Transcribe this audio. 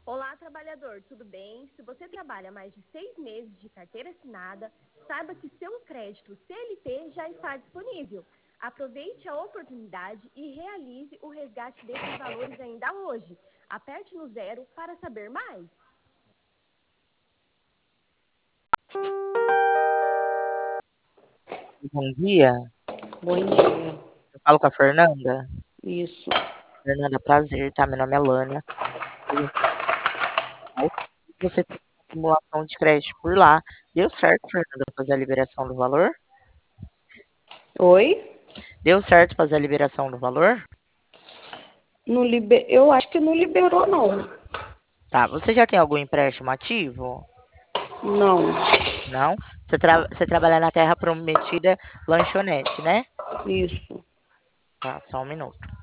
Olá, trabalhador, tudo bem? Se você trabalha mais de 6 meses de carteira assinada, saiba que seu crédito CLT já está disponível. Aproveite a oportunidade e realize o resgate desses valores ainda hoje. Aperte no 0 para saber mais. Bom dia, Bom dia. eu falo com a Fernanda. Isso. Fernanda, prazer, tá? Meu nome é Lânia. Você tem acumulação de crédito por lá. Deu certo, Fernanda, fazer a liberação do valor? Oi? Deu certo fazer a liberação do valor? Eu acho que não liberou, não. Tá, você já tem algum empréstimo ativo? Não. Não? Você trabalha na Terra Prometida Lanchonete, né? Isso. Tá, só um minuto.